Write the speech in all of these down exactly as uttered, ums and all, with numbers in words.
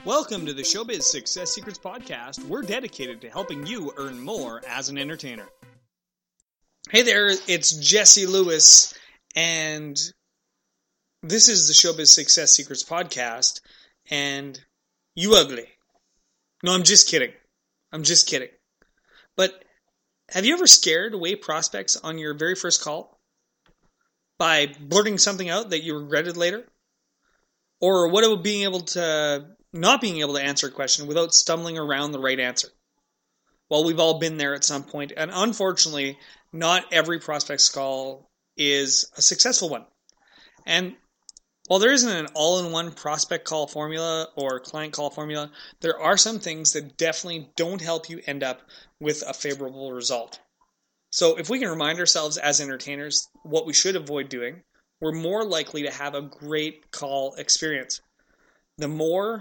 Welcome to the Showbiz Success Secrets Podcast. We're dedicated to helping you earn more as an entertainer. Hey there, it's Jesse Lewis, and this is the Showbiz Success Secrets Podcast, and you ugly. No, I'm just kidding. I'm just kidding. But have you ever scared away prospects on your very first call by blurting something out that you regretted later? Or what about being able to, not being able to answer a question without stumbling around the right answer? Well, we've all been there at some point, and unfortunately, not every prospect's call is a successful one. And while there isn't an all-in-one prospect call formula or client call formula, there are some things that definitely don't help you end up with a favorable result. So if we can remind ourselves as entertainers what we should avoid doing, we're more likely to have a great call experience. The more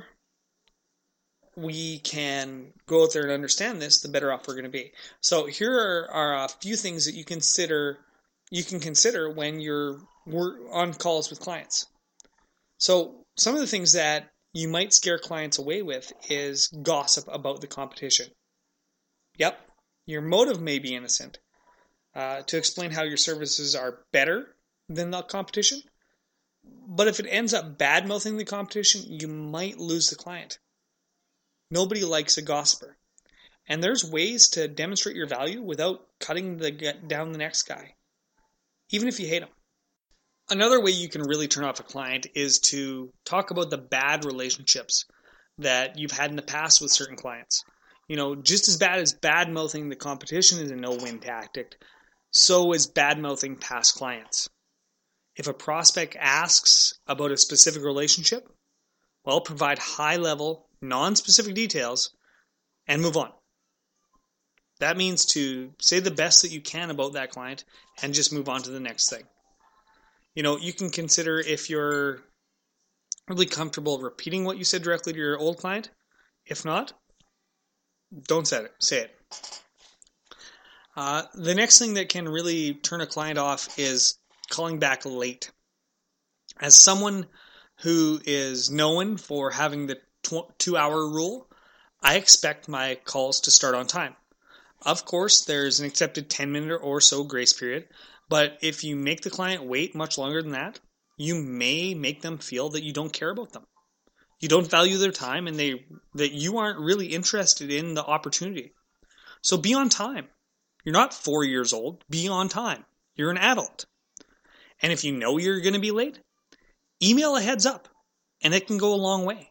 we can go out there and understand this, the better off we're going to be. So here are, are a few things that you consider you can consider when you're on calls with clients. So some of the things that you might scare clients away with is gossip about the competition. Yep, your motive may be innocent, uh, to explain how your services are better than the competition. But if it ends up bad-mouthing the competition, you might lose the client. Nobody likes a gossiper. And there's ways to demonstrate your value without cutting the down the next guy, even if you hate him. Another way you can really turn off a client is to talk about the bad relationships that you've had in the past with certain clients. You know, just as bad as bad-mouthing the competition is a no-win tactic, so is bad-mouthing past clients. If a prospect asks about a specific relationship, well, provide high-level, non-specific details and move on. That means to say the best that you can about that client and just move on to the next thing. You know, you can consider if you're really comfortable repeating what you said directly to your old client. If not, don't say it. Say it. Uh, the next thing that can really turn a client off is calling back late. As someone who is known for having the tw- two-hour rule, I expect my calls to start on time. Of course, there's an accepted ten-minute or so grace period, but if you make the client wait much longer than that, you may make them feel that you don't care about them. You don't value their time and they that you aren't really interested in the opportunity. So be on time. You're not four years old. Be on time. You're an adult. And if you know you're going to be late, email a heads up, and it can go a long way.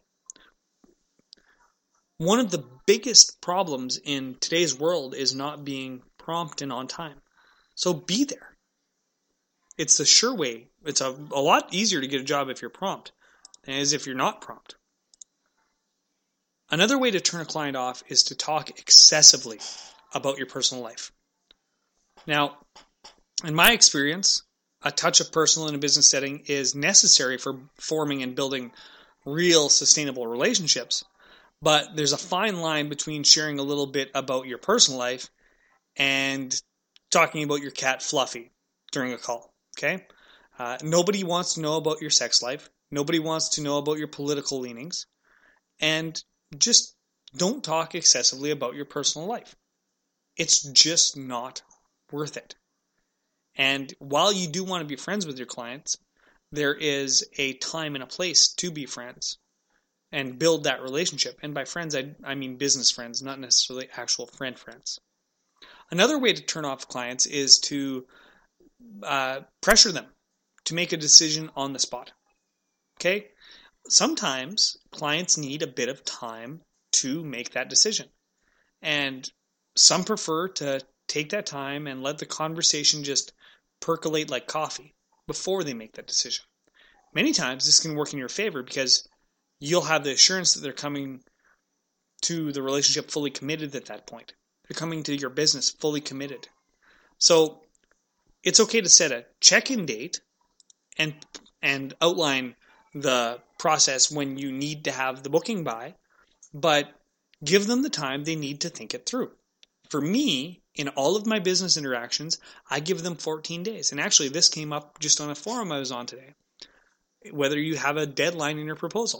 One of the biggest problems in today's world is not being prompt and on time. So be there. It's the sure way. It's a, a lot easier to get a job if you're prompt than it is if you're not prompt. Another way to turn a client off is to talk excessively about your personal life. Now, in my experience, a touch of personal in a business setting is necessary for forming and building real sustainable relationships. But there's a fine line between sharing a little bit about your personal life and talking about your cat Fluffy during a call. Okay? Uh, nobody wants to know about your sex life. Nobody wants to know about your political leanings. And just don't talk excessively about your personal life. It's just not worth it. And while you do want to be friends with your clients, there is a time and a place to be friends and build that relationship. And by friends, I, I mean business friends, not necessarily actual friend friends. Another way to turn off clients is to uh, pressure them to make a decision on the spot. Okay? Sometimes clients need a bit of time to make that decision. And some prefer to take that time and let the conversation just percolate like coffee before they make that decision. Many times this can work in your favor because you'll have the assurance that they're coming to the relationship fully committed at that point. They're coming to your business fully committed. So it's okay to set a check-in date and and outline the process when you need to have the booking by, but give them the time they need to think it through. For me, in all of my business interactions, I give them fourteen days. And actually, this came up just on a forum I was on today. Whether you have a deadline in your proposal.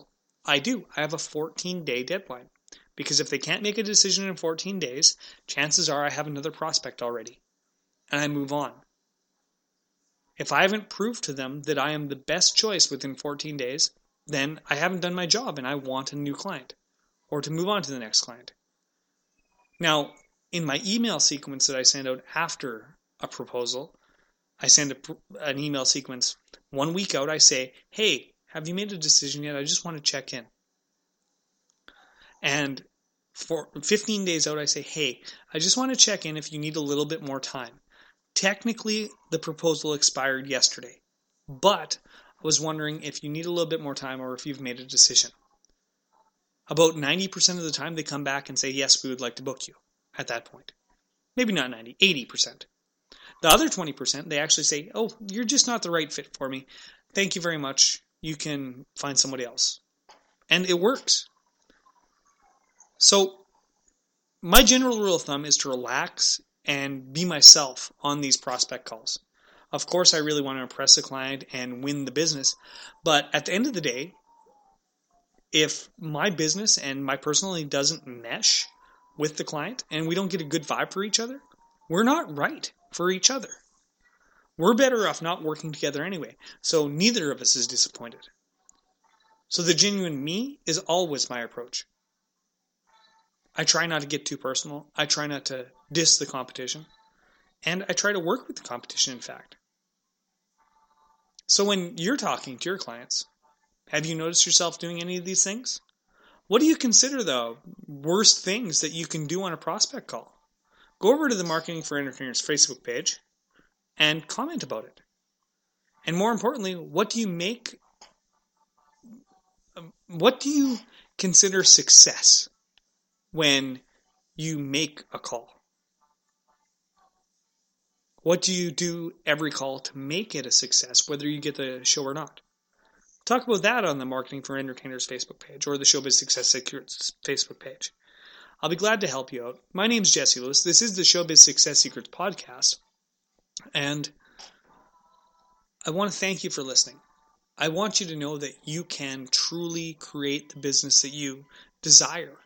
I do. I have a fourteen-day deadline. Because if they can't make a decision in fourteen days, chances are I have another prospect already. And I move on. If I haven't proved to them that I am the best choice within fourteen days, then I haven't done my job and I want a new client or to move on to the next client. Now, in my email sequence that I send out after a proposal, I send a, an email sequence one week out. I say, hey, have you made a decision yet? I just want to check in. And for fifteen days out, I say, hey, I just want to check in if you need a little bit more time. Technically, the proposal expired yesterday, but I was wondering if you need a little bit more time or if you've made a decision. About ninety percent of the time, they come back and say, yes, we would like to book you at that point. Maybe not ninety, eighty percent. The other twenty percent, they actually say, oh, you're just not the right fit for me. Thank you very much. You can find somebody else. And it works. So my general rule of thumb is to relax and be myself on these prospect calls. Of course, I really want to impress the client and win the business. But at the end of the day, if my business and my personality doesn't mesh with the client and we don't get a good vibe for each other, we're not right for each other. We're better off not working together anyway. So neither of us is disappointed. So the genuine me is always my approach. I try not to get too personal. I try not to diss the competition. And I try to work with the competition, in fact. So when you're talking to your clients, have you noticed yourself doing any of these things? What do you consider the worst things that you can do on a prospect call? Go over to the Marketing for Entertainers Facebook page and comment about it. And more importantly, what do you make, what do you consider success when you make a call? What do you do every call to make it a success, whether you get the show or not? Talk about that on the Marketing for Entertainers Facebook page or the Showbiz Success Secrets Facebook page. I'll be glad to help you out. My name's Jesse Lewis. This is the Showbiz Success Secrets podcast. And I want to thank you for listening. I want you to know that you can truly create the business that you desire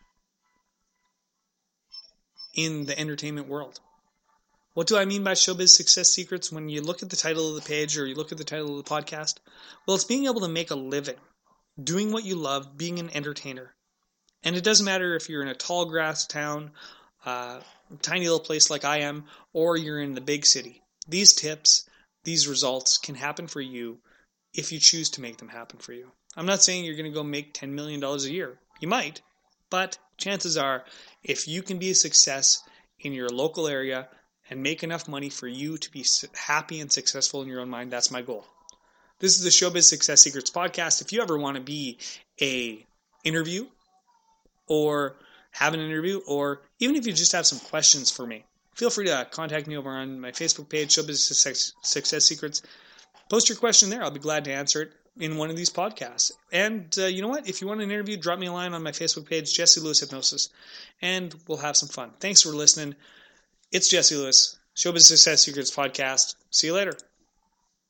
in the entertainment world. What do I mean by Showbiz Success Secrets? When you look at the title of the page or you look at the title of the podcast, well, it's being able to make a living, doing what you love, being an entertainer. And it doesn't matter if you're in a tall grass town, uh, tiny little place like I am, or you're in the big city. These tips, these results can happen for you if you choose to make them happen for you. I'm not saying you're going to go make ten million dollars a year. You might, but chances are, if you can be a success in your local area and make enough money for you to be happy and successful in your own mind, that's my goal. This is the Showbiz Success Secrets podcast. If you ever want to be a interview or have an interview, or even if you just have some questions for me, feel free to contact me over on my Facebook page, Showbiz Success Secrets. Post your question there. I'll be glad to answer it in one of these podcasts. And uh, you know what? If you want an interview, drop me a line on my Facebook page, Jesse Lewis Hypnosis, and we'll have some fun. Thanks for listening. It's Jesse Lewis, Showbiz Success Secrets podcast. See you later.